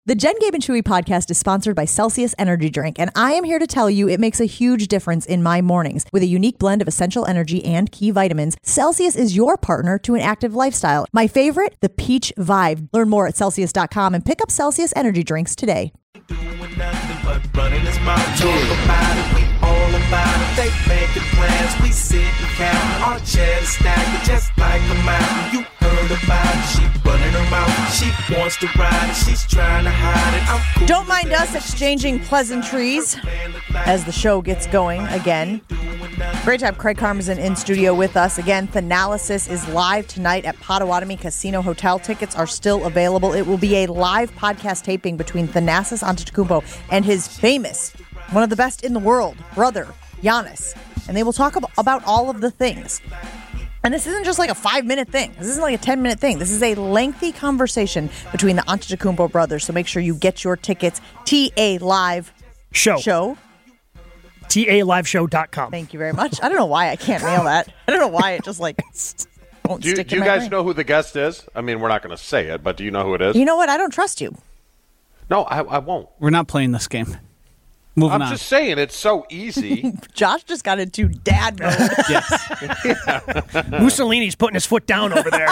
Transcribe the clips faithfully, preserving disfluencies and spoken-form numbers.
The Jen, Gabe, and Chewy podcast is sponsored by Celsius Energy Drink, and I am here to tell you it makes a huge difference in my mornings. With a unique blend of essential energy and key vitamins, Celsius is your partner to an active lifestyle. My favorite, the Peach Vibe. Learn more at Celsius dot com and pick up Celsius Energy Drinks today. Doing nothing but running his mouth. Talk about it, we all about it. They making plans, we sit and count. Our chairs stacked just like a mountain. You heard about it, she running her mouth. She wants to ride it, she's trying to hide it. I'm cool. Don't mind us exchanging pleasantries as the show gets going again. Great to have Craig Karmazin in studio with us. Again, Thanalysis is live tonight at Potawatomi Casino Hotel. Tickets are still available. It will be a live podcast taping between Thanasis Antetokounmpo and his famous, one of the best in the world, brother, Giannis. And they will talk ab- about all of the things. And this isn't just like a five-minute thing. This isn't like a ten-minute thing. This is a lengthy conversation between the Antetokounmpo brothers. So make sure you get your tickets. T A Live Show. Show. T A live show dot com. Thank you very much. I don't know why I can't nail that. I don't know why it just like won't Do you, stick do in you my guys brain. know who the guest is? I mean, we're not going to say it, but do you know who it is? You know what? I don't trust you. No, I, I won't. We're not playing this game. Moving I'm on. just saying, it's so easy. Josh just got into dad mode. Yes. Mussolini's putting his foot down over there.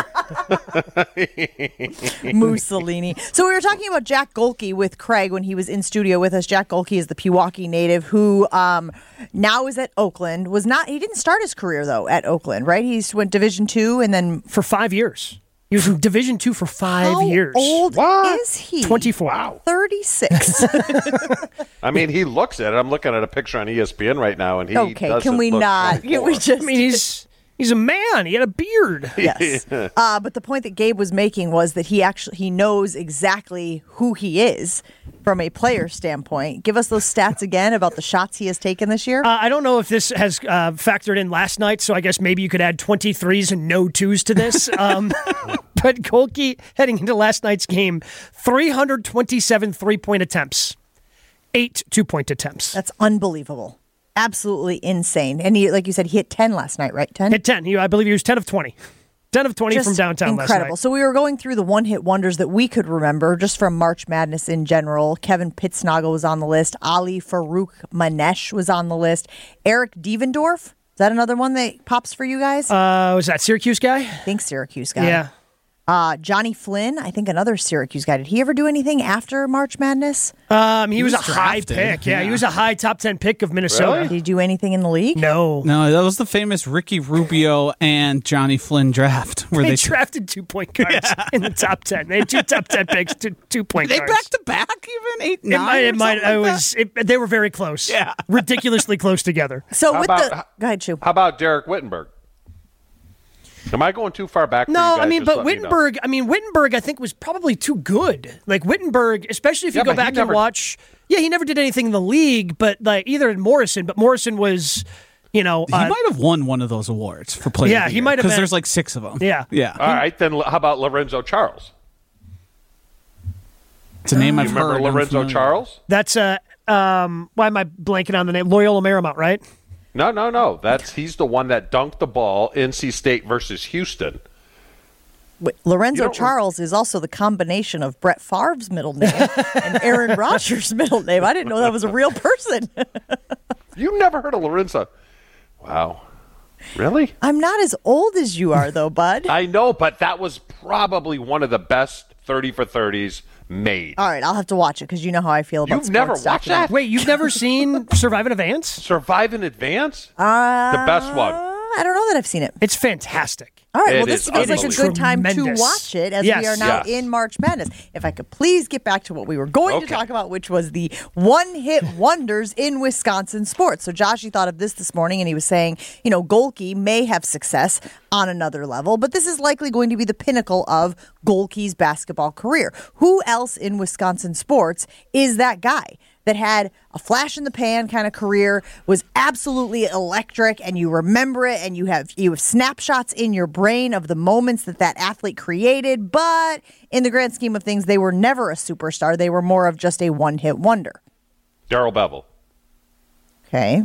Mussolini. So we were talking about Jack Golke with Craig when he was in studio with us. Jack Golke is the Pewaukee native who um, now is at Oakland. Was not. He didn't start his career though at Oakland, right? He went Division Two and then For five years. He was in Division Two for five how years. old What? is he? twenty-four. Wow. thirty-six. I mean, he looks at it. I'm looking at a picture on E S P N right now, and he Okay, doesn't can we look not? Can twenty-four. we just? I mean, he's he's a man. He had a beard. Yes. Uh, but the point that Gabe was making was that he actually he knows exactly who he is from a player standpoint. Give us those stats again about the shots he has taken this year. Uh, I don't know if this has uh, factored in last night, so I guess maybe you could add twenty-threes and no twos to this. Um, but Golke, heading into last night's game, three hundred twenty-seven three-point attempts, eight two-point attempts. That's unbelievable. Absolutely insane. And he, like you said, he hit ten last night, right? ten? Hit ten. He, I believe he was ten of twenty. ten of twenty Just from downtown incredible. last night. So we were going through the one-hit wonders that we could remember just from March Madness in general. Kevin Pittsnagel was on the list. Ali Farouk Manesh was on the list. Eric Devendorf. Is that another one that pops for you guys? Uh, was that Syracuse guy? I think Syracuse guy. Yeah. Uh, Johnny Flynn, I think another Syracuse guy. Did he ever do anything after March Madness? Um, he, was, was a high drafted, pick. Yeah, yeah. he was a high top ten pick of Minnesota. Did he do anything in the league? No. No, that was the famous Ricky Rubio and Johnny Flynn draft where They they, drafted two point guards in the top ten. They had two top ten picks, two, two point they guards. back to back even eight It nine. might, or it might, something I like was, it, they were very close. Yeah. Ridiculously close together. So How with about- the... Go ahead, Chu. How about Derek Wittenberg? Am I going too far back? For you No, guys? I mean, Just but let me know. Wittenberg, I mean, Wittenberg, I think was probably too good. Like Wittenberg, especially if you Yeah, go but he back never- and watch. Yeah, he never did anything in the league, but like either in Morrison, but Morrison was, you know, He uh, might have won one of those awards for player. Yeah, he might have because been- there's like six of them. Yeah. yeah. All right, then how about Lorenzo Charles? It's a name You I've remember heard. I'm Lorenzo familiar. Charles? that's uh, um, why am I blanking on the name? Loyola Marymount, right? No, no, no. That's he's the one that dunked the ball N C State versus Houston. Wait, Lorenzo You don't- Charles is also the combination of Brett Favre's middle name and Aaron Rodgers' middle name. I didn't know that was a real person. You never heard of Lorenzo? Wow. Really? I'm not as old as you are, though, bud. I know, but that was probably one of the best thirty for thirties made. All right, I'll have to watch it because you know how I feel about You've never sports watched documentaries. that? Wait, you've never seen Survive in Advance? Survive in Advance? Uh, The best one. I don't know that I've seen it. It's fantastic. All right, It well, this is feels like a unbelievable. good time to Tremendous. watch it as Yes. we are now Yes. in March Madness. If I could please get back to what we were going to Okay. talk about, which was the one-hit wonders in Wisconsin sports. So Josh, he thought of this this morning, and he was saying, you know, Golke may have success on another level, but this is likely going to be the pinnacle of Golke's basketball career. Who else in Wisconsin sports is that guy that had a flash in the pan kind of career, was absolutely electric, and you remember it, and you have you have snapshots in your brain of the moments that that athlete created, but in the grand scheme of things, they were never a superstar. They were more of just a one-hit wonder. Darrell Bevel. Okay.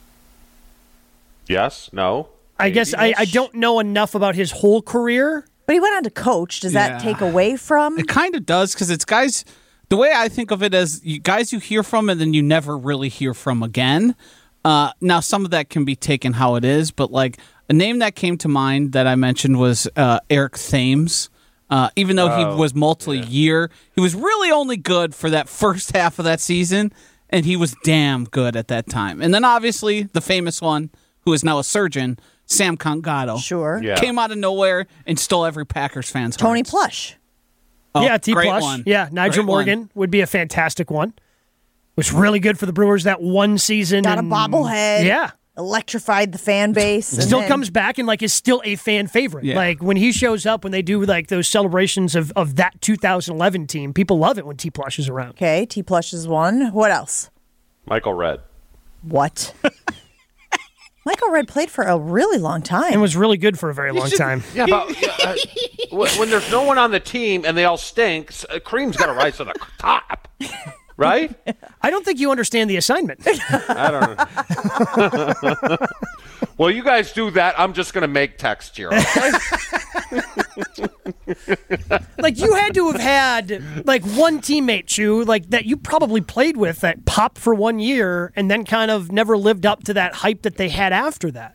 Yes? No? I guess I, I Maybe-ish? don't know enough about his whole career. But he went on to coach. Does Yeah. that take away from? It kind of does because it's guys. The way I think of it as you, guys you hear from and then you never really hear from again. Uh, now some of that can be taken how it is, but like a name that came to mind that I mentioned was uh, Eric Thames. Uh, even though he Oh, was multi-year, he was really only good for that first half of that season, and he was damn good at that time. And then obviously the famous one, who is now a surgeon, Sam Congato. Sure. Yeah. Came out of nowhere and stole every Packers fan's Tony hearts. Plush. Oh, yeah, T great Plush. one. Yeah, Nigel Great Morgan one. would be a fantastic one. Was really good for the Brewers that one season. Got a and- bobblehead. Yeah. Electrified the fan base. and Still then- comes back and like is still a fan favorite. Yeah. Like when he shows up, when they do like those celebrations of, of that two thousand eleven team, people love it when T Plush is around. Okay, T Plush is one. What else? Michael Redd. What? Michael Redd played for a really long time. And was really good for a very long time. Yeah, but yeah, uh, when when there's no one on the team and they all stink, s- uh, cream's got to rise to the top, right? I don't think you understand the assignment. I don't know. Well, you guys do that. I'm just going to make text here. Okay? Like you had to have had like one teammate, Chew, like that you probably played with that popped for one year and then kind of never lived up to that hype that they had after that.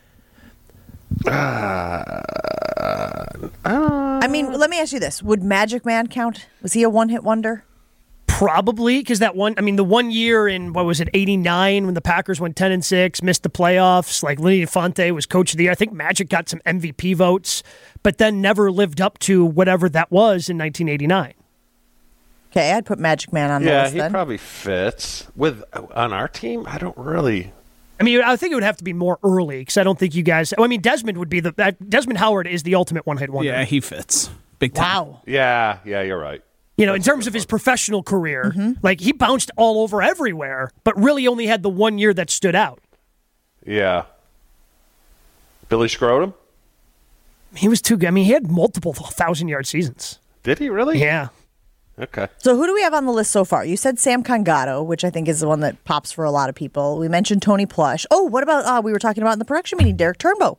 I mean, let me ask you this. Would Magic Man count? Was he a one-hit wonder? Probably because that one, I mean, the one year in, what was it, eighty-nine when the Packers went ten and six, missed the playoffs, like Lenny Infante was coach of the year. I think Magic got some M V P votes, but then never lived up to whatever that was in nineteen eighty-nine. Okay, I'd put Magic Man on the Yeah, list he then. probably fits with on our team. I don't really. I mean, I think it would have to be more early because I don't think you guys, I mean, Desmond would be the, uh, Desmond Howard is the ultimate one hit wonder. Yeah, he fits. Big time. Wow. Yeah, yeah, you're right. You know, in terms of his professional career, like he bounced all over everywhere, but really only had the one year that stood out. Yeah. Billy Scrotum? He was too good. I mean, he had multiple thousand yard seasons. Did he really? Yeah. Okay. So who do we have on the list so far? You said Sam Congato, which I think is the one that pops for a lot of people. We mentioned Tony Plush. Oh, what about, uh, we were talking about in the production meeting, Derek Turnbow.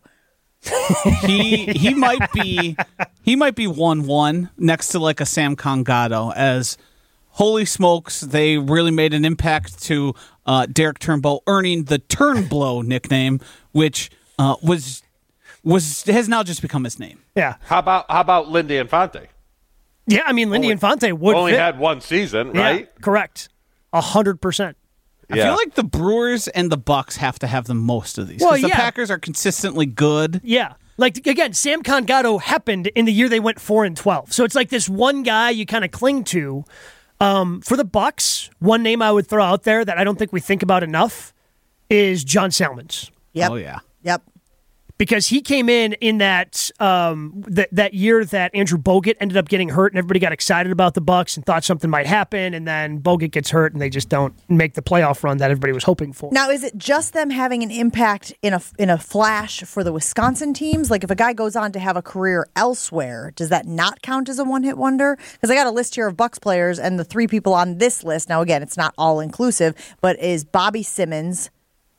he he might be he might be one one next to like a Sam Congato as holy smokes they really made an impact to uh, Derek Turnbow earning the Turnblow nickname which uh, was was has now just become his name. Yeah. How about how about Lindy Infante? Yeah, I mean, Lindy Only- Infante would Only fit. had one season, Yeah, right? correct. A hundred percent. I feel like the Brewers and the Bucks have to have the most of these. Well, 'cause the yeah. Packers are consistently good. Yeah. Like, again, Sam Congato happened in the year they went four and twelve. So it's like this one guy you kind of cling to. Um, for the Bucks, one name I would throw out there that I don't think we think about enough is John Salmons. Yep. Oh yeah. Yep. Because he came in in that um, that that year that Andrew Bogut ended up getting hurt, and everybody got excited about the Bucks and thought something might happen, and then Bogut gets hurt, and they just don't make the playoff run that everybody was hoping for. Now, is it just them having an impact in a in a flash for the Wisconsin teams? Like, if a guy goes on to have a career elsewhere, does that not count as a one hit wonder? Because I got a list here of Bucks players, and the three people on this list. Now, again, it's not all inclusive, but is Bobby Simmons,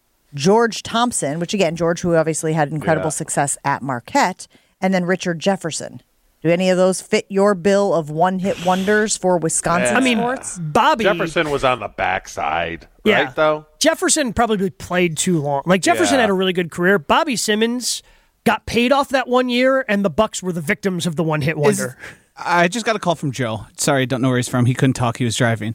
George Thompson, which again, George, who obviously had incredible Yeah. success at Marquette, and then Richard Jefferson. Do any of those fit your bill of one hit wonders for Wisconsin Yeah. I mean, sports? Bobby Jefferson was on the backside, Yeah. right? Though. Jefferson probably played too long. Like Jefferson Yeah. had a really good career. Bobby Simmons got paid off that one year, and the Bucks were the victims of the one hit Is- wonder. I just got a call from Joe. Sorry, I don't know where he's from. He couldn't talk. He was driving.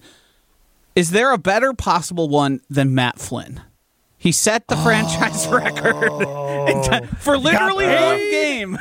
Is there a better possible one than Matt Flynn? He set the franchise record in- for literally paid. one game.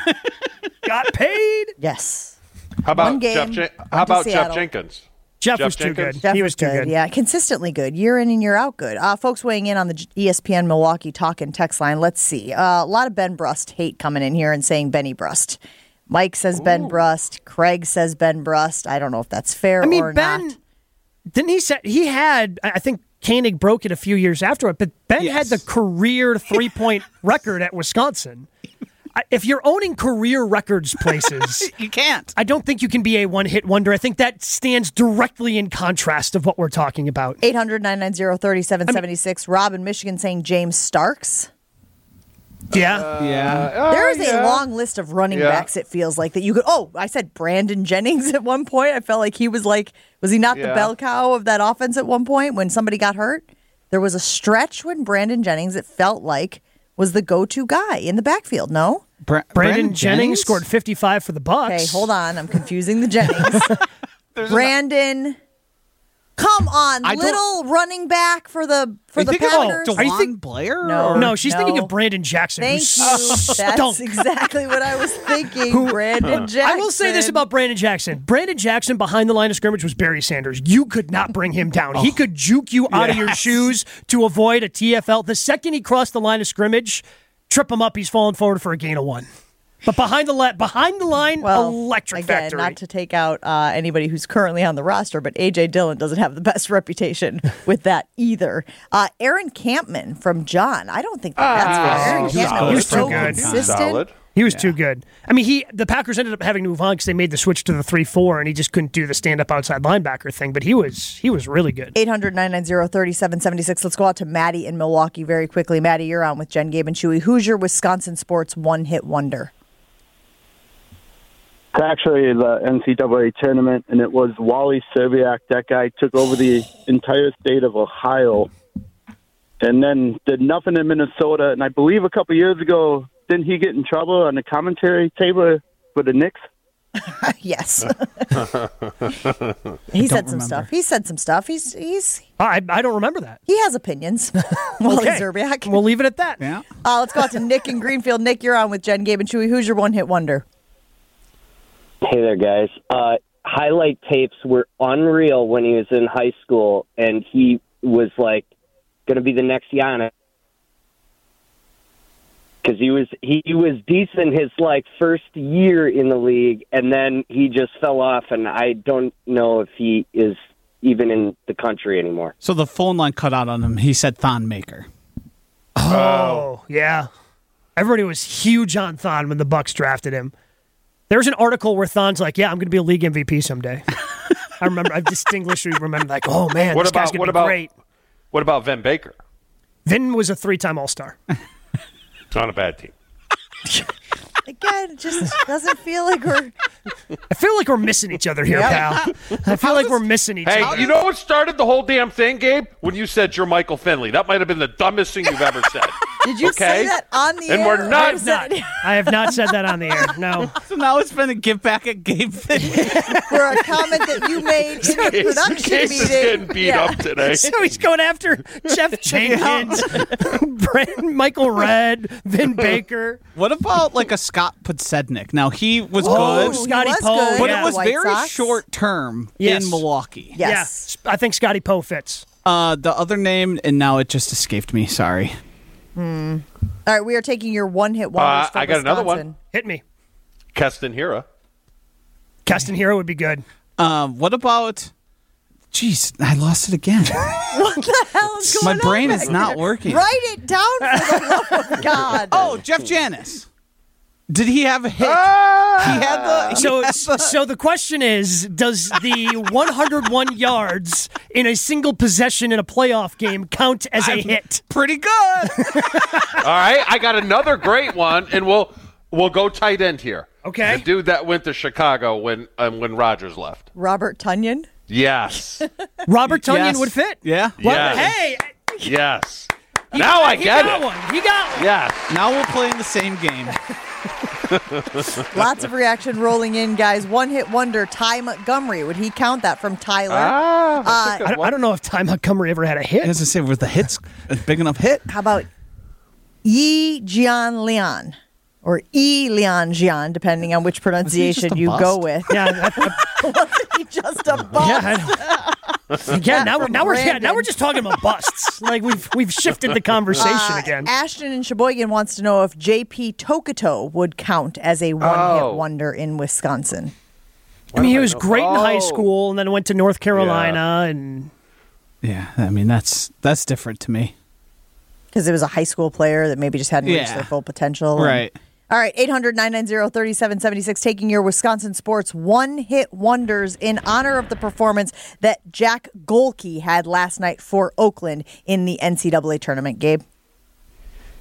Got paid. Yes. How about One game, Jeff? Jen- on how to about Seattle. Jeff Jenkins? Jeff, Jeff was too Jenkins? good. Jeff he was too good. Yeah, consistently good. Year in and year out good. Uh, folks weighing in on the E S P N Milwaukee talk and text line. Let's see. Uh, a lot of Ben Brust hate coming in here and saying Benny Brust. Mike says Ben Brust. Craig says Ben Brust. I don't know if that's fair I mean, or Ben not. didn't he say he had? I I think Koenig broke it a few years after it, but Ben Yes. had the career three point record at Wisconsin. I- If you're owning career records places, You can't. I don't think you can be a one hit wonder. I think that stands directly in contrast of what we're talking about. eight hundred, nine nine zero, three seven seven six. Rob in Michigan saying James Starks. Yeah. Yeah. There is Uh, yeah. a long list of running Yeah. backs, it feels like, that you could. Oh, I said Brandon Jennings at one point. I felt like he was like, was he not the Yeah. bell cow of that offense at one point when somebody got hurt? There was a stretch when Brandon Jennings, it felt like, was the go to guy in the backfield, no? Bra- Brandon, Jennings, scored fifty-five for the Bucks. Okay, hold on. I'm confusing the Jennings. Brandon. Come on, I don't- little running back for the for Are you the thinking Packers. of Are you DeJuan think- Blair? No. or- No, she's thinking No. of Brandon Jackson. Thank who you. stunk. That's exactly what I was thinking. Brandon Jackson. I will say this about Brandon Jackson. Brandon Jackson behind the line of scrimmage was Barry Sanders. You could not bring him down. He could juke you out of your Yes. shoes to avoid a T F L. The second he crossed the line of scrimmage, trip him up, he's falling forward for a gain of one. But behind the la- behind the line, well, electric again, factory. not to take out uh, anybody who's currently on the roster, but A J Dillon doesn't have the best reputation with that either. Uh, Aaron Campman from John. I don't think that that's Ah, fair. Aaron he was Campman solid. was so He was too good. consistent. Solid. He was too good. I mean, he the Packers ended up having to move on because they made the switch to the three four, and he just couldn't do the stand up outside linebacker thing. But he was he was really good. eight hundred, nine nine zero, three seven seven six. Let's go out to Maddie in Milwaukee very quickly. Maddie, you're on with Jen, Gabe, and Chewy. Who's your Wisconsin sports one-hit wonder? It's actually the N C double A tournament, and it was Wally Serbiak. That guy took over the entire state of Ohio and then did nothing in Minnesota. And I believe a couple years ago, didn't he get in trouble on the commentary table for the Knicks? Yes. he said some remember. stuff. He said some stuff. He's he's I I don't remember that. he has opinions. Wally Okay. Zerbiak. We'll leave it at that. Yeah. Uh, let's go out to Nick in Greenfield. Nick, you're on with Jen, Gabe, and Chewy. Who's your one-hit wonder? Hey there, guys. Uh, highlight tapes were unreal when he was in high school, and he was like going to be the next Giannis because he was he was decent his like first year in the league, and then he just fell off, and I don't know if he is even in the country anymore. So the phone line cut out on him. He said Thon Maker. Oh, yeah. Everybody was huge on Thon when the Bucks drafted him. There's an article where Thon's like, "Yeah, I'm going to be a league M V P someday." I remember, I distinctly remember, like, "Oh man, What this guy's about going what to be about great." what about Vin Baker? Vin was a three-time All-Star. On a bad team. Again, it just doesn't feel like we're. I feel like we're missing each other here, Yep. pal. I feel like we're missing each Hey, other. you know what started the whole damn thing, Gabe? When you said you're Michael Finley. That might have been the dumbest thing you've ever said. Did you say Okay? that on the And air? we're not- Or was that- I have not said that on the air. No. So now it's been a give back at Gabe thing. for a comment that you made in the Case- production Case meeting. is getting beat Yeah. up today. So he's going after Jeff Jenkins, Brand, Michael Redd, Vin Baker. What about like a Scott Podsednik? Now he was Oh, good, he Scotty was Poe, good. but yeah. it was White very Sox. short term Yes. in Milwaukee. Yes. Yeah, I think Scotty Poe fits. Uh, the other name, and now it just escaped me. Sorry. All right, we are taking your one-hit wonders. Uh, from I got another one. Wisconsin. Hit me. Keston Hira. Keston Hero would be good. Um, what about? Jeez, I lost it again. What the hell is My going on? brain back is not there? working. Write it down for the love of God. Oh, Jeff Janis. Did he have a hit? Ah! He had the. he So, had the- so the question is: does the one hundred one yards in a single possession in a playoff game count as a hit? pretty good. All right, I got another great one, and we'll we'll go tight end here. Okay. The dude that went to Chicago when um, when Rodgers left. Robert Tunyon. Yes. Robert Tunyon Yes. would fit. Yeah. Well, Yes. hey, Yes. Now I he get got it. one. He got one. Yes. Now we're playing the same game. Lots of reaction rolling in, guys. One-hit wonder, Ty Montgomery. Would he count that from Tyler? Ah, that's a Uh, good I, I one. don't know if Ty Montgomery ever had a hit. As I say, was the hits a big enough hit? How about Yi Jian Lian? Or E. Leon Jian, depending on which pronunciation just a you bust? go with. Yeah, I- I- He just a bust. yeah. I don't- Again, now, we're- from now we're yeah, Brandon. now we're just talking about busts. Like we've we've shifted the conversation Uh, again. Ashton in Sheboygan wants to know if J P Tokoto would count as a one-hit Oh. wonder in Wisconsin. I mean, he do I was know? great in high Oh. school, and then went to North Carolina, and Yeah, I mean that's that's different to me. Because it was a high school player that maybe just hadn't reached Yeah. their full potential. And- Right. All right, eight hundred, nine nine zero, three seven seven six, taking your Wisconsin sports one-hit wonders in honor of the performance that Jack Golke had last night for Oakland in the N C double A tournament. Gabe?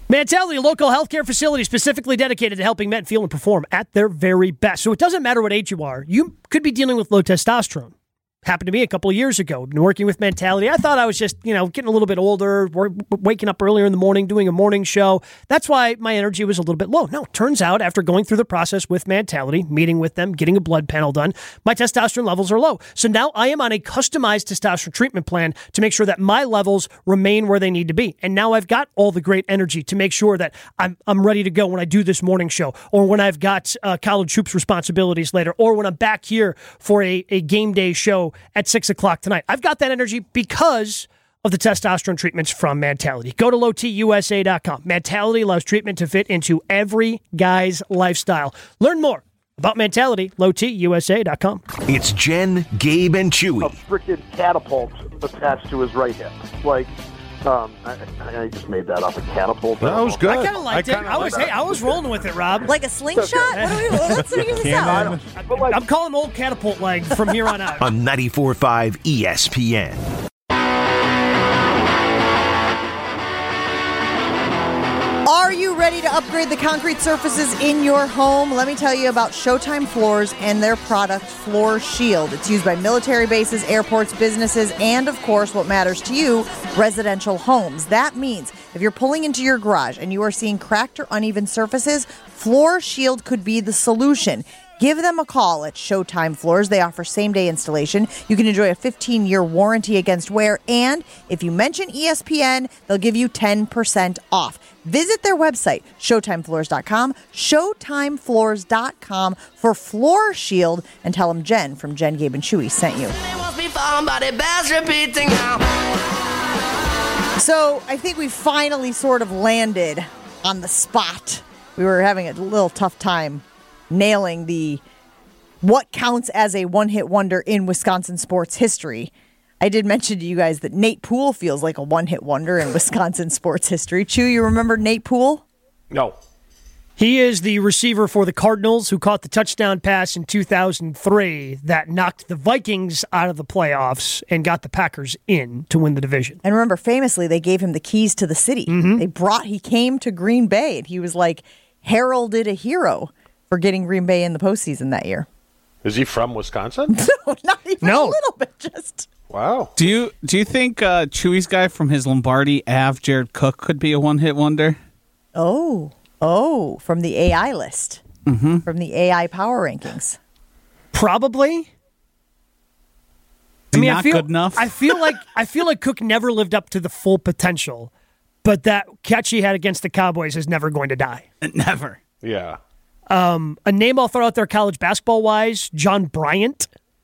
Mentality, a local healthcare facility specifically dedicated to helping men feel and perform at their very best. So it doesn't matter what age you are. You could be dealing with low testosterone. Happened to me a couple of years ago. Been working with Mentality. I thought I was just, you know, getting a little bit older, work, waking up earlier in the morning, doing a morning show. That's why my energy was a little bit low. No, turns out after going through the process with Mentality, meeting with them, getting a blood panel done, my testosterone levels are low. So now I am on a customized testosterone treatment plan to make sure that my levels remain where they need to be. And now I've got all the great energy to make sure that I'm I'm ready to go when I do this morning show, or when I've got uh, college hoops responsibilities later, or when I'm back here for a, a game day show at six o'clock tonight. I've got that energy because of the testosterone treatments from Mentality. Go to low t u s a dot com. Mentality allows treatment to fit into every guy's lifestyle. Learn more about Mentality, low t u s a dot com. It's Jen, Gabe, and A Chewy. freaking catapult attached to his right hip. Like, um, I, I just made that up. A catapult. That was good. I kind of liked I it. kinda I was, liked hey, I was rolling with it, Rob. Like a slingshot? What do we, let's figure this out. But like, I'm calling him Old Catapult Leg from here on out. On ninety-four point five E S P N. Are you ready to upgrade the concrete surfaces in your home? Let me tell you about Showtime Floors and their product, Floor Shield. It's used by military bases, airports, businesses, and, of course, what matters to you, residential homes. That means if you're pulling into your garage and you are seeing cracked or uneven surfaces, Floor Shield could be the solution. Give them a call at Showtime Floors. They offer same-day installation. You can enjoy a fifteen-year warranty against wear, and if you mention E S P N, they'll give you ten percent off. Visit their website, showtime floors dot com, showtime floors dot com for Floor Shield, and tell them Jen from Jen, Gabe, and Chewy sent you. So I think we finally sort of landed on the spot. We were having a little tough time nailing the what counts as a one-hit wonder in Wisconsin sports history. I did mention to you guys that Nate Poole feels like a one-hit wonder in Wisconsin sports history. Chew, you remember Nate Poole? No. He is the receiver for the Cardinals who caught the touchdown pass in two thousand three that knocked the Vikings out of the playoffs and got the Packers in to win the division. And remember, famously, they gave him the keys to the city. Mm-hmm. They brought, he came to Green Bay, and he was like heralded a hero for getting Green Bay in the postseason that year. Is he from Wisconsin? No, not even No. a little bit, just... Wow. Do you do you think uh, Chewy's guy from his Lombardi, Ave, Jared Cook, could be a one-hit wonder? Oh, oh, from the A I list. Mm-hmm. From the A I power rankings. Probably. Is he not I feel, good enough? I feel like I feel like Cook never lived up to the full potential, but that catch he had against the Cowboys is never going to die. Never. Yeah. Um, a name I'll throw out there college basketball-wise, John Bryant,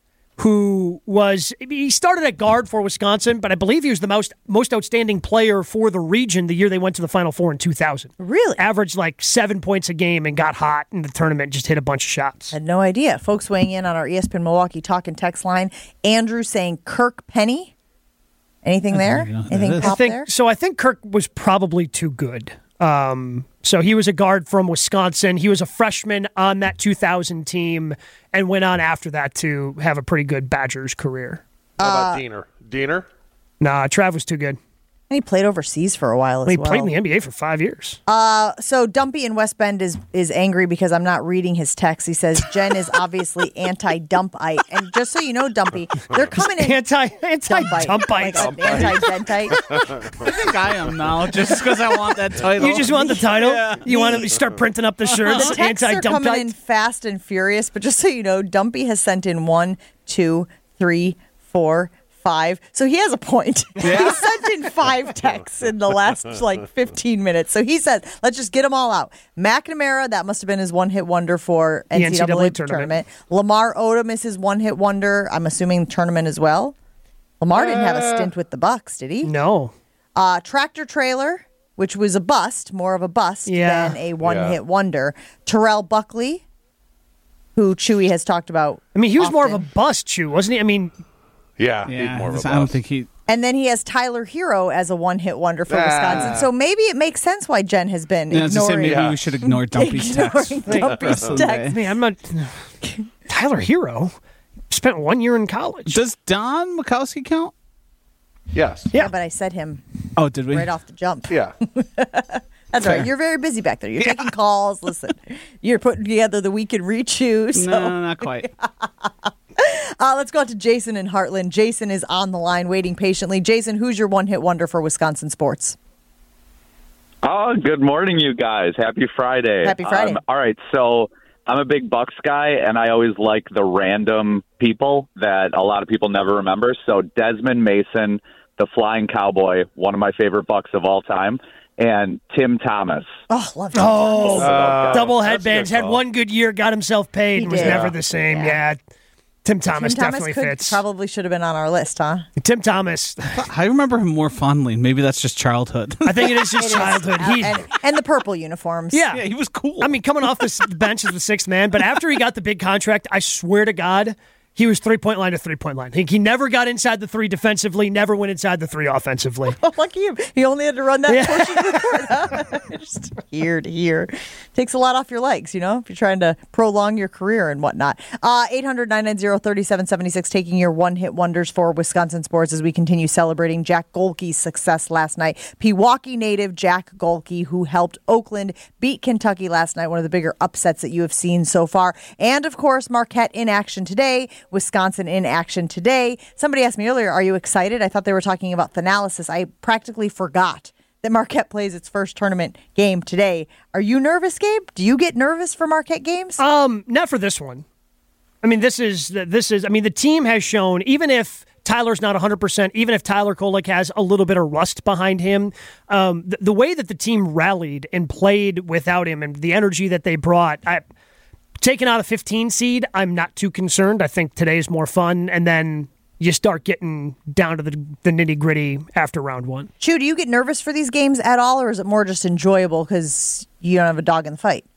who was, he started at guard for Wisconsin, but I believe he was the most most outstanding player for the region the year they went to the Final Four in two thousand. Really? Averaged like seven points a game and got hot in the tournament, just hit a bunch of shots. Had no idea. Folks weighing in on our E S P N Milwaukee talk and text line. Andrew saying Kirk Penny. Anything there? Anything I pop think, there? so I think Kirk was probably too good. Um, so he was a guard from Wisconsin. He was a freshman on that two thousand team and went on after that to have a pretty good Badgers career. How about Uh, Diener? Diener? Nah, Trav was too good. And he played overseas for a while as He well. played in the N B A for five years. Uh, so Dumpy in West Bend is is angry because I'm not reading his text. He says Jen is obviously anti-dumpite. And just so you know, Dumpy, they're coming in Anti anti dumpite. dumpite. Like an anti-dentite. I think I am now, just because I want that title. You just want the title? Yeah. You want to start printing up the shirts? The texts are coming in Anti-dumpite? fast and furious, but just so you know, Dumpy has sent in one, two, three, four, five. So he has a point. He sent in five texts in the last like fifteen minutes. So he said, let's just get them all out. McNamara, that must have been his one-hit wonder for The N C double A, N C double A tournament. tournament. Lamar Odom is his one-hit wonder. I'm assuming tournament as well. Lamar didn't have a stint with the Bucks, did he? No. Uh, Tractor Trailer, which was a bust, more of a bust Yeah. than a one-hit wonder. Terrell Buckley, who Chewy has talked about. I mean, he was more of a often. bust, Chew, wasn't he? I mean, Yeah, Yeah, he's more of a I don't bust. think he. And then he has Tyler Hero as a one-hit wonder for Ah. Wisconsin. So maybe it makes sense why Jen has been Yeah, I was gonna say, ignoring, maybe Yeah. we should ignore Dumpy's text. ignoring Dumpy's Like, text. man, I'm not. Tyler Hero spent one year in college. Does Don Mikowski count? Yes. Yeah, but I said him Oh, did we? right off the jump. Yeah. That's That's right. You're very busy back there. You're taking calls. Listen, you're putting together the We Can Reach You. So. No, not quite. uh, let's go out to Jason in Heartland. Jason is on the line waiting patiently. Jason, who's your one-hit wonder for Wisconsin sports? Oh, good morning, you guys. Happy Friday. Happy Friday. Um, all right, so I'm a big Bucks guy, and I always like the random people that a lot of people never remember. So Desmond Mason, the Flying Cowboy, one of my favorite Bucks of all time, and Tim Thomas. Oh, love Tim Oh, Thomas. uh, double that's headbands. good Had call. one good year, got himself paid, He and was did. never the same. Yeah. Yeah. Tim Thomas Tim Thomas definitely could, fits. probably should have been on our list, huh? Tim Thomas. I remember him more fondly. Maybe that's just childhood. I think it is his It is. childhood. He, and, and the purple uniforms. yeah. yeah, he was cool. I mean, coming off the s- bench as the sixth man, but after he got the big contract, I swear to God, he was three-point line to three-point line. He, he never got inside the three defensively, never went inside the three offensively. Oh, lucky him. He only had to run that Yeah. portion of the court. Huh? Just here to here. Takes a lot off your legs, you know, if you're trying to prolong your career and whatnot. Uh, eight hundred, nine nine zero, three seven seven six, taking your one-hit wonders for Wisconsin sports as we continue celebrating Jack Golke's success last night. Pewaukee native Jack Golke, who helped Oakland beat Kentucky last night, one of the bigger upsets that you have seen so far. And, of course, Marquette in action today. Wisconsin in action today. Somebody asked me earlier, are you excited? I thought they were talking about Thanalysis. I practically forgot that Marquette plays its first tournament game today. Are you nervous, Gabe? Do you get nervous for Marquette games? Um, not for this one. I mean, this is this is. I mean, the team has shown, even if Tyler's not one hundred percent, even if Tyler Kolek has a little bit of rust behind him, um, the, the way that the team rallied and played without him and the energy that they brought, I, taking out a fifteen seed, I'm not too concerned. I think today's more fun, and then you start getting down to the, the nitty-gritty after round one. Chu, do you get nervous for these games at all, or is it more just enjoyable because you don't have a dog in the fight?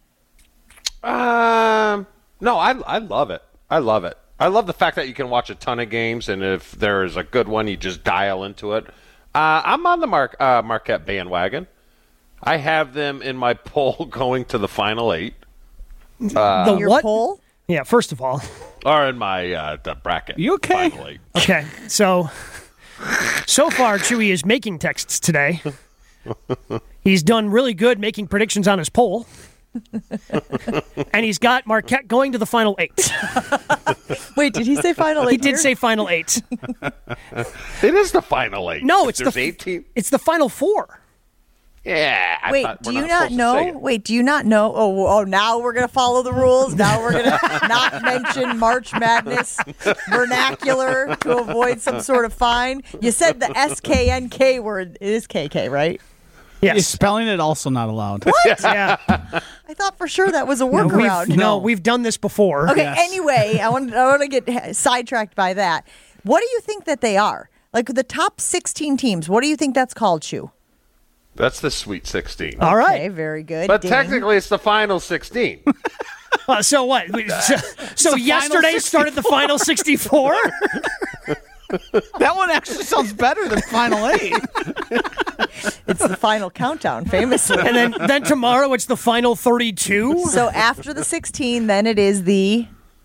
Um, no, I I love it. I love it. I love the fact that you can watch a ton of games, and if there is a good one, you just dial into it. Uh, I'm on the Mar- uh, Marquette bandwagon. I have them in my poll going to the Final Eight. Uh, the Your what? poll? Yeah, first of all. Or in my uh, the bracket. You okay? Final Eight. Okay, so so far Chewy is making texts today. He's done really good making predictions on his poll. And he's got Marquette going to the Final Eight. Wait, did he say Final Eight? He did here? say Final Eight. It is the Final Eight. No, it's There's the eighteen. It's the Final Four. Yeah. I Wait, thought do we're you not supposed to say know? it. Wait, do you not know? Oh, oh, now we're going to follow the rules. Now we're going to not mention March Madness vernacular to avoid some sort of fine. You said the S K N K word. It is K K, right? Is Yes. spelling it also not allowed. Yeah. I thought for sure that was a No, workaround. we've, no, we've done this before. Okay, Yes. anyway, I want, I want to get sidetracked by that. What do you think that they are? Like the top sixteen teams, what do you think that's called, Chu? That's the Sweet sixteen. All right. Okay, very good. But Ding. technically, it's the Final sixteen. Uh, so what? So, so yesterday started the Final sixty-four? That one actually sounds better than Final Eight. It's the final countdown, famously. And then, then tomorrow it's the Final thirty-two? So after the sixteen, then it is the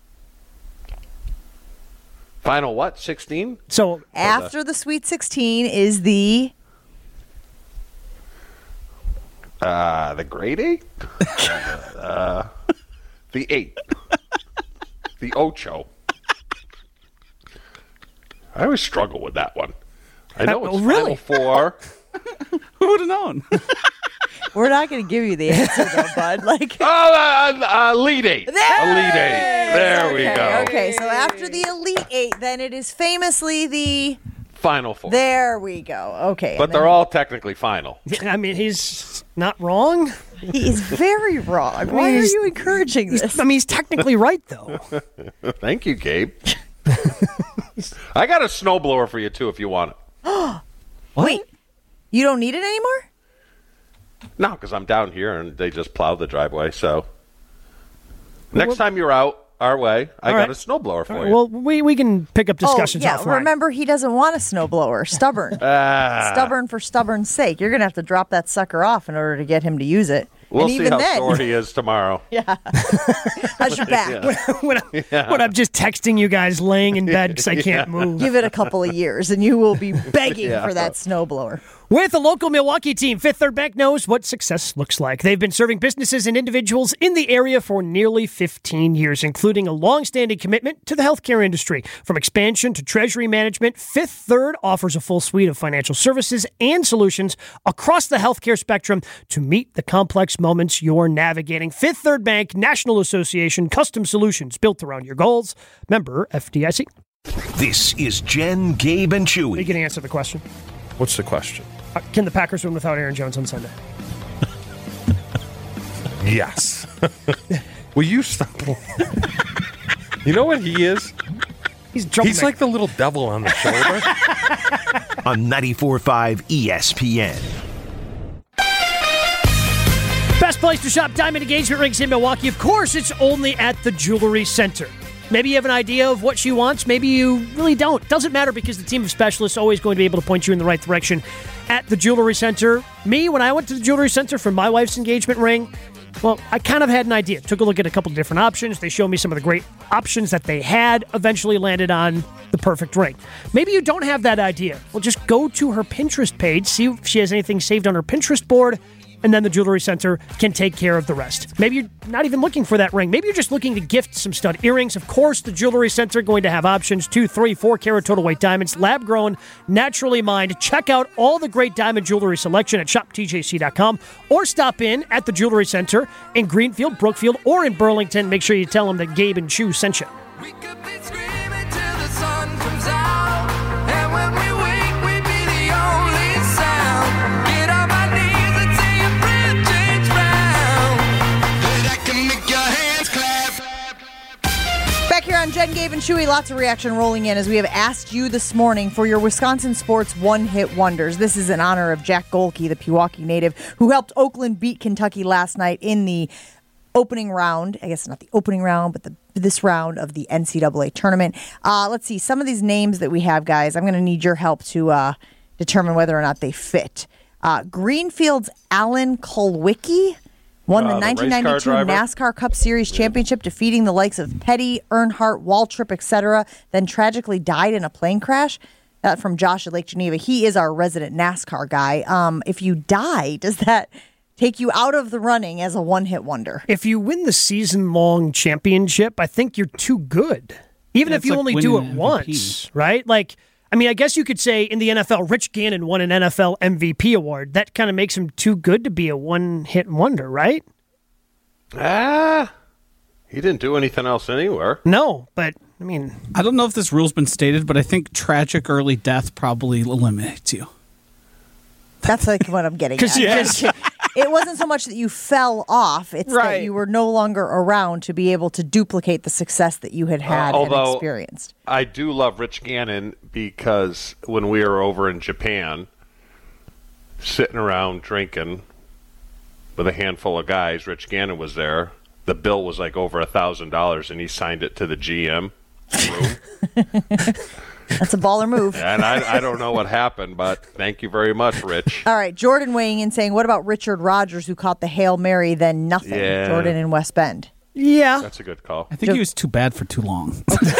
Final what? sixteen? So after the Sweet sixteen is the Uh, the grade eight? uh, the eight. The ocho. I always struggle with that one. I know it's Uh, really? Final Four. Who would have known? We're not going to give you the answer, though, bud. Like, Oh, uh, uh, Elite Eight. There Elite Eight. There we okay, go. Okay, so after the Elite Eight, then it is famously the. Final Four. There we go. Okay, But and they're then all technically final. I mean, he's not wrong. he is very wrong. Why are He's- you encouraging this? I mean, he's technically right, though. Thank you, Gabe. I got a snowblower for you, too, if you want it. Wait, you don't need it anymore? No, because I'm down here and they just plow the driveway. So next time you're out our way, I All got right. a snowblower for you. Well, we, we can pick up discussions oh, yeah. offline. Remember, he doesn't want a snowblower. Stubborn. Ah. Stubborn for stubborn's sake. You're going to have to drop that sucker off in order to get him to use it. We'll And see even how then- sore he is tomorrow. Yeah. How's your back? Yeah. when, I, Yeah. when I'm just texting you guys laying in bed because I can't move. Give it a couple of years, and you will be begging Yeah. for that snowblower. With the local Milwaukee team, Fifth Third Bank knows what success looks like. They've been serving businesses and individuals in the area for nearly fifteen years, including a long-standing commitment to the healthcare industry. From expansion to treasury management, Fifth Third offers a full suite of financial services and solutions across the healthcare spectrum to meet the complex moments you're navigating. Fifth Third Bank, National Association, custom solutions built around your goals. Member F D I C. This is Jen, Gabe, and You Chewy. can answer the question. What's the question? Uh, Can the Packers win without Aaron Jones on Sunday? Yes. Will you stop? You know what he is? He's He's like the little devil on the shoulder. On ninety-four point five E S P N. Best place to shop diamond engagement rings in Milwaukee. Of course, it's only at the Jewelry Center. Maybe you have an idea of what she wants. Maybe you really don't. Doesn't matter because the team of specialists is always going to be able to point you in the right direction at the Jewelry Center. Me, when I went to the Jewelry Center for my wife's engagement ring, well, I kind of had an idea. Took a look at a couple of different options. They showed me some of the great options that they had. Eventually landed on the perfect ring. Maybe you don't have that idea. Well, just go to her Pinterest page, see if she has anything saved on her Pinterest board, and then the Jewelry Center can take care of the rest. Maybe you're not even looking for that ring. Maybe you're just looking to gift some stud earrings. Of course, the Jewelry Center going to have options: two, three, four carat total weight diamonds, lab grown, naturally mined. Check out all the great diamond jewelry selection at shop T J C dot com or stop in at the Jewelry Center in Greenfield, Brookfield, or in Burlington. Make sure you tell them that Gabe and Chew sent you. We could be screaming till the sun comes out, and when we wake, we be the only sound. Get on my knees and see your breath change round. That can make your hands clap. Back here on Jen, Gabe, and Chewy, lots of reaction rolling in as we have asked you this morning for your Wisconsin sports one-hit wonders. This is in honor of Jack Golke, the Pewaukee native, who helped Oakland beat Kentucky last night in the opening round. I guess not the opening round, but the this round of the N C double A tournament. Uh, let's see, some of these names that we have, guys, I'm going to need your help to uh, determine whether or not they fit. Uh, Greenfield's Alan Kulwicki won Uh, the the nineteen race car ninety-two driver? NASCAR Cup Series championship, defeating the likes of Petty, Earnhardt, Waltrip, et cetera, then tragically died in a plane crash. That from Josh at Lake Geneva. He is our resident NASCAR guy. Um, if you die, does that take you out of the running as a one-hit wonder? If you win the season-long championship, I think you're too good. Even Yeah, if it's you like only do it winning an M V P. once, right? Like, I mean, I guess you could say in the N F L, Rich Gannon won an N F L M V P award. That kind of makes him too good to be a one-hit wonder, right? Ah, he didn't do anything else anywhere. No, but, I mean... I don't know if this rule's been stated, but I think tragic early death probably eliminates you. That's like what I'm getting 'Cause at. yes. It wasn't so much that you fell off, it's that Right. you were no longer around to be able to duplicate the success that you had had Uh, and although- experienced. I do love Rich Gannon because when we were over in Japan, sitting around drinking with a handful of guys, Rich Gannon was there. The bill was like over a thousand dollars, and he signed it to the G M room. That's a baller move. And I, I don't know what happened, but thank you very much, Rich. All right, Jordan weighing in saying, what about Richard Rogers, who caught the Hail Mary, then nothing? Yeah. Jordan in West Bend. Yeah. That's a good call. I think he was too bad for too long.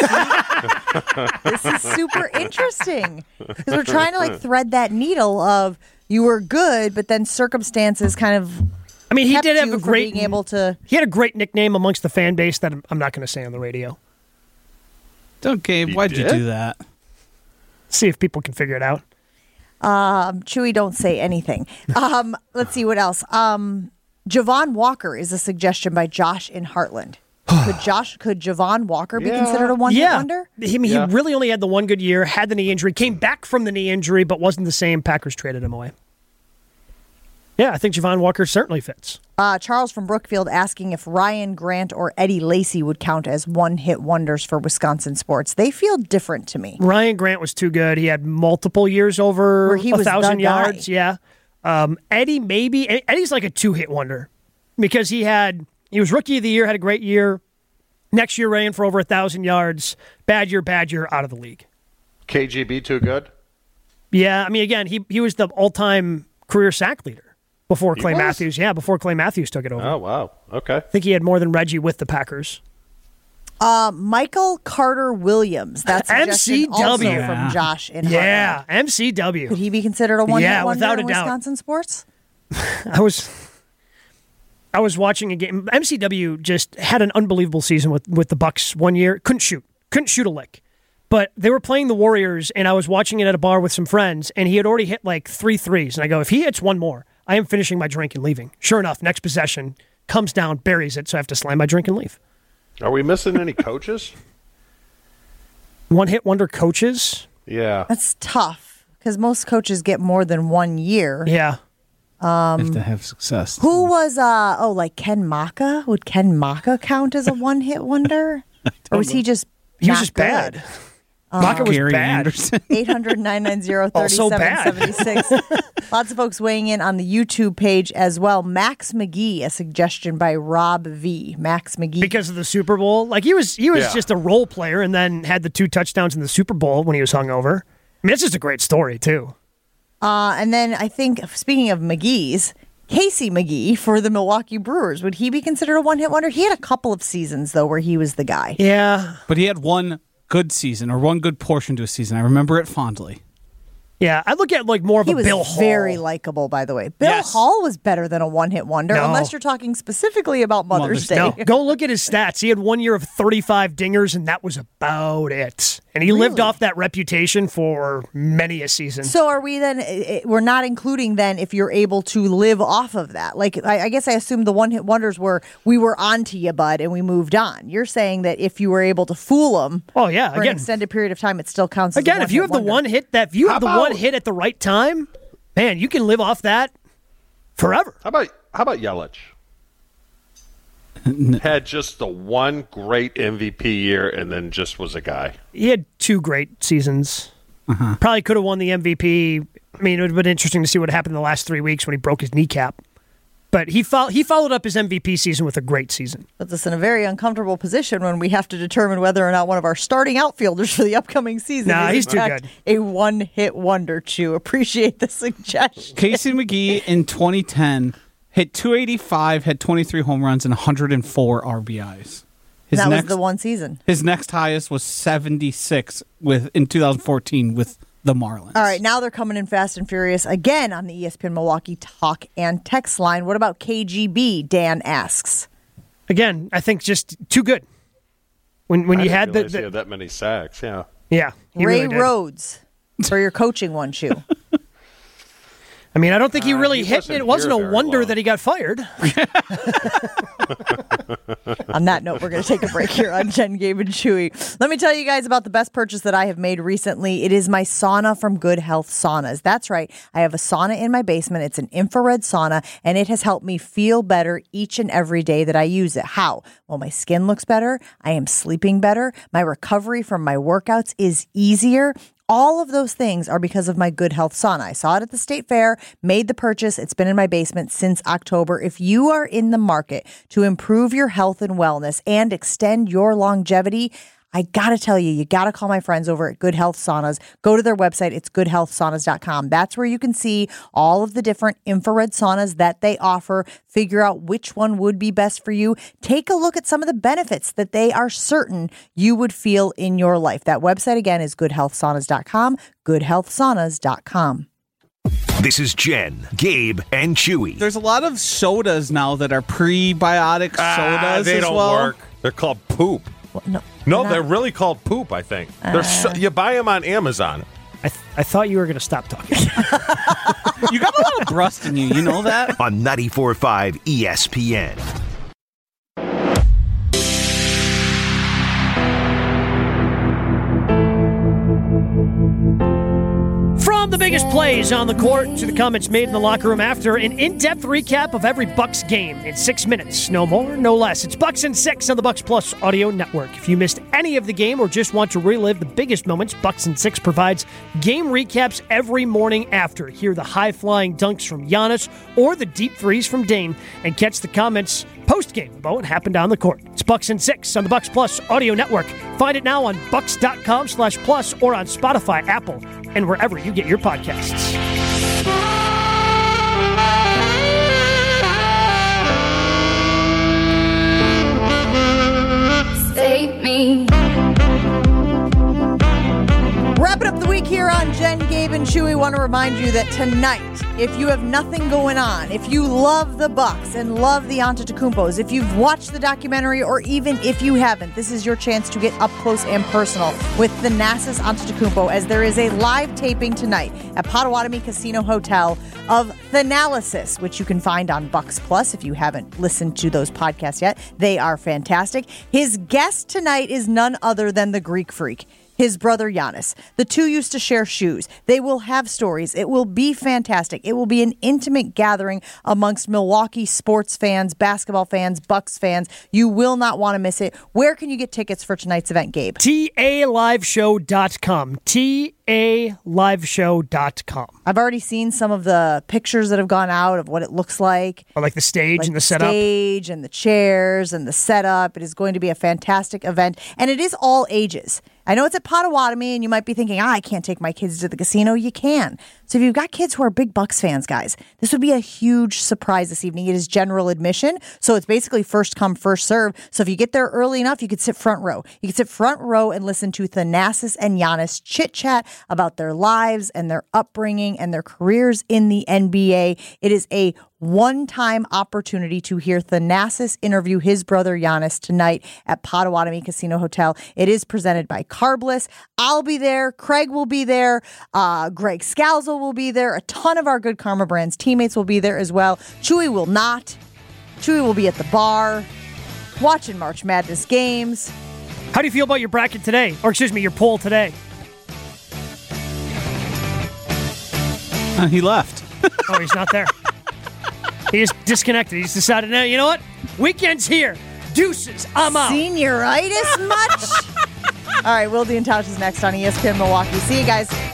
This is super interesting because we're trying to like thread that needle of you were good, but then circumstances kind of. I mean, he kept did have you a from great... being able to. He had a great nickname amongst the fan base that I'm, I'm not going to say on the radio. Don't, Gabe, He why'd you did? do that? See if people can figure it out. Um, Chewy, don't say anything. Um, let's see what else. Um, Javon Walker is a suggestion by Josh in Heartland. Could Josh? Could Javon Walker be Yeah. considered a one-hit yeah. wonder? He, I mean, Yeah. he really only had the one good year, had the knee injury, came back from the knee injury, but wasn't the same. Packers traded him away. Yeah, I think Javon Walker certainly fits. Uh, Charles from Brookfield asking if Ryan Grant or Eddie Lacy would count as one-hit wonders for Wisconsin sports. They feel different to me. Ryan Grant was too good. He had multiple years over Where he a was the thousand guy. yards. Yeah. Um, Eddie, maybe. Eddie's like a two-hit wonder because he had, he was rookie of the year, had a great year. Next year ran for over a thousand yards. Bad year, bad year, out of the league. K G B too good? Yeah, I mean, again, he he was the all-time career sack leader. Before He Clay was? Matthews. Yeah, before Clay Matthews took it over. Oh, wow. Okay. I think he had more than Reggie with the Packers. Uh, Michael Carter Williams. That's a M C suggestion W. also from Josh in Yeah, Heartland. M C W. Could he be considered a one-hit Yeah, wonder without in a doubt. Wisconsin sports? I was I was watching a game. M C W just had an unbelievable season with, with the Bucks one year. Couldn't shoot. Couldn't shoot a lick. But they were playing the Warriors, and I was watching it at a bar with some friends, and he had already hit like three threes. And I go, if he hits one more, I am finishing my drink and leaving. Sure enough, next possession, comes down, buries it, so I have to slam my drink and leave. Are we missing any coaches? One-hit wonder coaches? Yeah. That's tough because most coaches get more than one year. Yeah. Um, If they have success. Who was, uh, oh, like Ken Maka? Would Ken Maka count as a one-hit wonder? Or was he just He was not just good? bad. Maka was Gary bad. Anderson. eight hundred, nine nine zero, Also three seven bad. seven six. Lots of folks weighing in on the YouTube page as well. Max McGee, a suggestion by Rob V. Max McGee. Because of the Super Bowl. Like, he was he was Yeah. just a role player and then had the two touchdowns in the Super Bowl when he was hungover. I mean, it's just a great story, too. Uh, and then I think, speaking of McGee's, Casey McGee for the Milwaukee Brewers. Would he be considered a one-hit wonder? He had a couple of seasons, though, where he was the guy. Yeah. But he had one good season or one good portion to a season. I remember it fondly. Yeah, I look at like more of He a was Bill Hall. very likable, by the way. Bill Yes. Hall was better than a one-hit wonder, No. unless you're talking specifically about Mother's, Mother's Day. No, go look at his stats. He had one year of thirty-five dingers, and that was about it. And he lived Really? off that reputation for many a season. So are we then, eh, we're not including then if you're able to live off of that. Like, I, I guess I assume the one-hit wonders were, we were on to you, bud, and we moved on. You're saying that if you were able to fool them oh yeah, for an again, extended period of time, it still counts as a again, if you have one-hit the wonder. one hit that, if you How have the about- one hit at the right time, man, you can live off that forever. How about how about Yelich? Had just the one great M V P year and then just was a guy. He had two great seasons. Uh-huh. Probably could have won the M V P. I mean, it would have been interesting to see what happened in the last three weeks when he broke his kneecap. But he fo- he followed up his M V P season with a great season. Puts us in a very uncomfortable position when we have to determine whether or not one of our starting outfielders for the upcoming season Nah, is he's in too fact good. a one-hit wonder. Chew. Appreciate the suggestion. Casey McGee in twenty ten hit two eighty-five, had twenty-three home runs, and one hundred four R B Is. His that next, was the one season. His next highest was seventy-six with in two thousand fourteen with the Marlins. All right, now they're coming in fast and furious again on the E S P N Milwaukee talk and text line. What about K G B? Dan asks. Again, I think just too good. When when I you didn't had the, realize he the had that many sacks. Yeah. yeah, he Ray really did. Rhodes for your coaching one, Chew. I mean, I don't think he Uh, really he hit. wasn't It wasn't a here very wonder long. that he got fired. On that note, we're going to take a break here on Jen, Gabe, and Chewy. Let me tell you guys about the best purchase that I have made recently. It is my sauna from Good Health Saunas. That's right. I have a sauna in my basement. It's an infrared sauna, and it has helped me feel better each and every day that I use it. How? Well, my skin looks better. I am sleeping better. My recovery from my workouts is easier. All of those things are because of my Good Health Sauna. I saw it at the State Fair, made the purchase. It's been in my basement since October. If you are in the market to improve your health and wellness and extend your longevity, I got to tell you, you got to call my friends over at Good Health Saunas. Go to their website. It's good health saunas dot com. That's where you can see all of the different infrared saunas that they offer. Figure out which one would be best for you. Take a look at some of the benefits that they are certain you would feel in your life. That website, again, is good health saunas dot com, good health saunas dot com. This is Jen, Gabe, and Chewy. There's a lot of sodas now that are prebiotic sodas Ah, they as don't well. work. They're called poop. What? No, No, not- they're really called poop, I think. They're so, you buy them on Amazon. I th- I thought you were going to stop talking. You got a lot of brust in you. You know that? On ninety-four point five E S P N. From the biggest plays on the court to the comments made in the locker room after, an in-depth recap of every Bucks game in six minutes. No more, no less. It's Bucks in Six on the Bucks Plus Audio Network. If you missed any of the game or just want to relive the biggest moments, Bucks in Six provides game recaps every morning after. Hear the high-flying dunks from Giannis or the deep threes from Dame, and catch the comments post-game about what happened on the court. It's Bucks in Six on the Bucks Plus Audio Network. Find it now on bucks.com slash plus or on Spotify, Apple, and wherever you get your podcasts. me. Wrapping up the week here on Jen, Gabe, and Chewy. Want to remind you that tonight, if you have nothing going on, if you love the Bucks and love the Antetokounmpos, if you've watched the documentary, or even if you haven't, this is your chance to get up close and personal with Thanasis Antetokounmpo, as there is a live taping tonight at Potawatomi Casino Hotel of Thanalysis, which you can find on Bucks Plus if you haven't listened to those podcasts yet. They are fantastic. His guest tonight is none other than the Greek Freak, his brother Giannis. The two used to share shoes. They will have stories. It will be fantastic. It will be an intimate gathering amongst Milwaukee sports fans, basketball fans, Bucks fans. You will not want to miss it. Where can you get tickets for tonight's event, Gabe? T A live show dot com. T A live show dot com. I've already seen some of the pictures that have gone out of what it looks like. Or like the stage like and the setup. stage and the chairs and the setup. It is going to be a fantastic event, and it is all ages. I know it's at Potawatomi, and you might be thinking, ah, I can't take my kids to the casino. You can. So if you've got kids who are big Bucks fans, guys, this would be a huge surprise this evening. It is general admission, so it's basically first come, first serve. So if you get there early enough, you could sit front row. You could sit front row and listen to Thanasis and Giannis chit-chat about their lives and their upbringing and their careers in the N B A. It is a one-time opportunity to hear Thanasis interview his brother Giannis tonight at Potawatomi Casino Hotel. It is presented by Carbless. I'll be there. Craig will be there. Uh, Greg Scalzo will be there. A ton of our Good Karma Brands teammates will be there as well. Chewy will not. Chewy will be at the bar watching March Madness games. How do you feel about your bracket today? Or excuse me, your poll today? Uh, he left. Oh, he's not there. He just disconnected. He's decided, no, you know what? Weekend's here. Deuces. I'm out. Senioritis much? All right, Wilde and Tausch is next on E S P N Milwaukee. See you guys.